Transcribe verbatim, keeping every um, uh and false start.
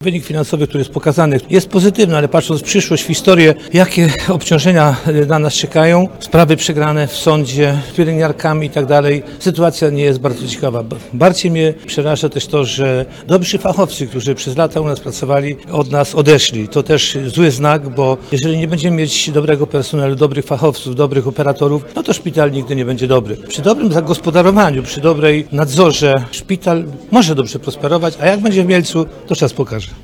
Wynik finansowy, który jest pokazany, jest pozytywny, ale patrząc w przyszłość, w historię, jakie obciążenia na nas czekają, sprawy przegrane w sądzie, z pielęgniarkami i tak dalej, sytuacja nie jest bardzo ciekawa. Bardziej mnie przeraża też to, że dobrzy fachowcy, którzy przez lata u nas pracowali, od nas odeszli. To też zły znak, bo jeżeli nie będziemy mieć dobrego personelu, dobrych fachowców, dobrych operatorów, no to szpital nigdy nie będzie dobry. Przy dobrym zagospodarowaniu, przy dobrej nadzorze szpital może dobrze prosperować, a jak będzie w Mielcu, to czas pokaże.